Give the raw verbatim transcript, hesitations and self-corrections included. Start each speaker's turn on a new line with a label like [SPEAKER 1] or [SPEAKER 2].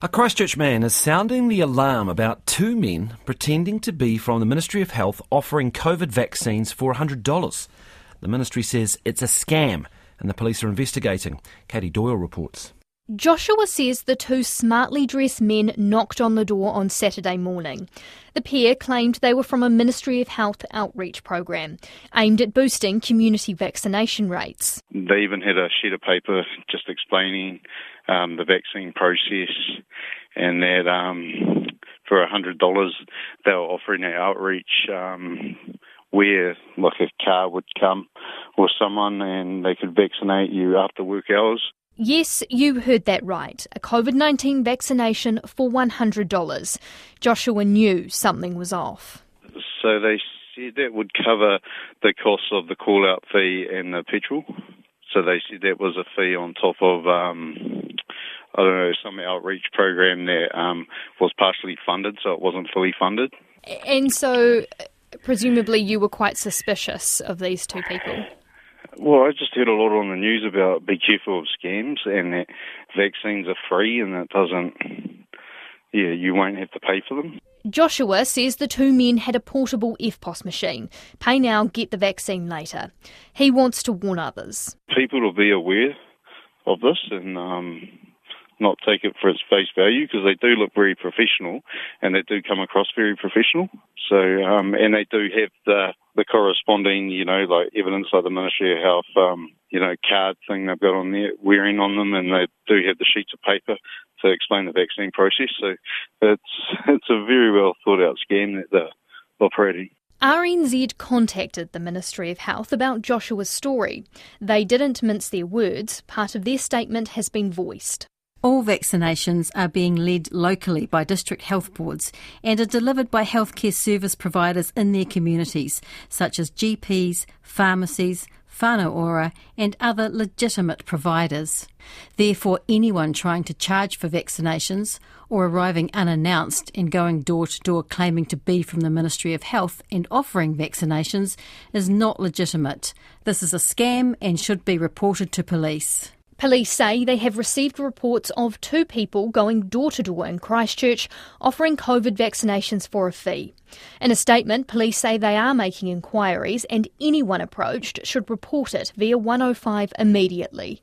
[SPEAKER 1] A Christchurch man is sounding the alarm about two men pretending to be from the Ministry of Health offering COVID vaccines for one hundred dollars. The ministry says it's a scam and the police are investigating. Katie Doyle reports.
[SPEAKER 2] Joshua says the two smartly dressed men knocked on the door on Saturday morning. The pair claimed they were from a Ministry of Health outreach program aimed at boosting community vaccination rates.
[SPEAKER 3] They even had a sheet of paper just explaining um, the vaccine process, and that um, for one hundred dollars they were offering an outreach um, where like a car would come with someone and they could vaccinate you after work hours.
[SPEAKER 2] Yes, you heard that right. A COVID nineteen vaccination for one hundred dollars. Joshua knew something was off.
[SPEAKER 3] So they said that would cover the cost of the call-out fee and the petrol. So they said that was a fee on top of, um, I don't know, some outreach program that um, was partially funded, so it wasn't fully funded.
[SPEAKER 2] And so, presumably you were quite suspicious of these two people?
[SPEAKER 3] Well, I just heard a lot on the news about be careful of scams and that vaccines are free and that doesn't, yeah, you won't have to pay for them.
[SPEAKER 2] Joshua says the two men had a portable F P O S machine. Pay now, get the vaccine later. He wants to warn others.
[SPEAKER 3] People will be aware of this and um, not take it for its face value because they do look very professional and they do come across very professional. So, um, and they do have the the corresponding, you know, like evidence like the Ministry of Health, um, you know, card thing they've got on there, wearing on them, and they do have the sheets of paper to explain the vaccine process. So it's it's a very well thought out scam that they're operating.
[SPEAKER 2] R N Z contacted the Ministry of Health about Joshua's story. They didn't mince their words. Part of their statement has been voiced.
[SPEAKER 4] All vaccinations are being led locally by district health boards and are delivered by healthcare service providers in their communities, such as G Ps, pharmacies, whānau ora and other legitimate providers. Therefore, anyone trying to charge for vaccinations or arriving unannounced and going door to door claiming to be from the Ministry of Health and offering vaccinations is not legitimate. This is a scam and should be reported to police.
[SPEAKER 2] Police say they have received reports of two people going door-to-door in Christchurch offering COVID vaccinations for a fee. In a statement, police say they are making inquiries and anyone approached should report it via one oh five immediately.